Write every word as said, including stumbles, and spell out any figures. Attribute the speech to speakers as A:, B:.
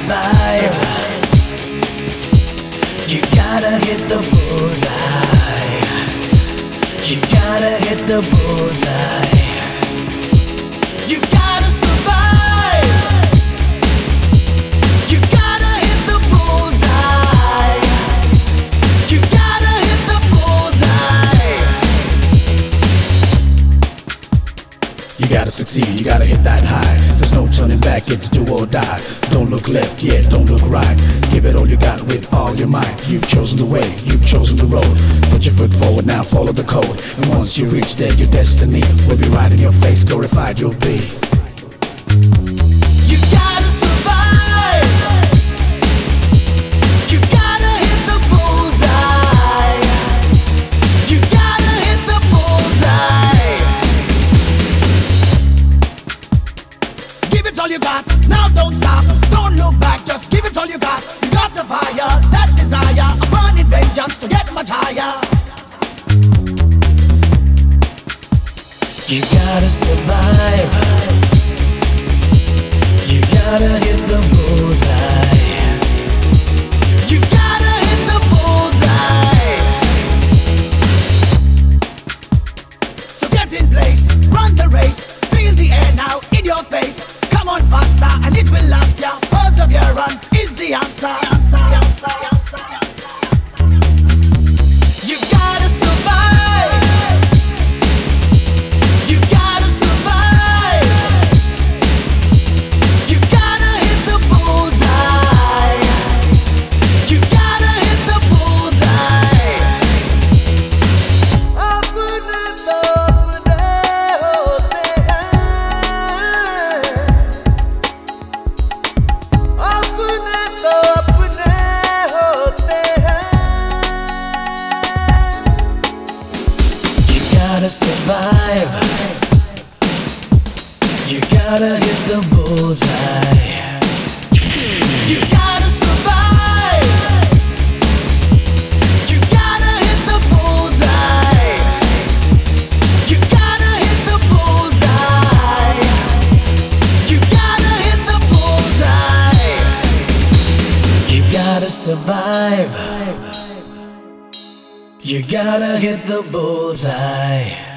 A: survive. You gotta hit the bullseye. You gotta hit the bullseye. You gotta survive. You gotta hit the bullseye. You gotta hit the bullseye. You gotta succeed, you gotta hit that high. There's no turning back, it's do or die. Don't look left, yeah, don't look right. Give it all you got with all your might. You've chosen the way, you've chosen the road. Put your foot forward now, follow the code. And once you reach there, your destiny will be right in your face, glorified you'll be. You gotta survive. You gotta hit the bullseye. You gotta hit the bullseye. Give it all you got, now don't stop. Don't look back, just give it all you got. You got the fire, that desire, a burning vengeance to get much higher. You gotta survive. You gotta hit the bullseye. You gotta hit the bullseye. So get in place, run the race. Feel the air now in your face. Come on faster and it will last ya. Perseverance is the answer. answer, answer, answer, answer, answer. You gotta survive. You gotta survive. You gotta hit the bullseye. You gotta hit the bullseye. अपने तो अपने होते हैं. अपने तो अपने होते हैं. You gotta survive. You gotta hit the bullseye. You gotta survive. You gotta hit the bullseye. You gotta hit the bullseye. You gotta hit the bullseye. You gotta survive. You gotta hit the bullseye.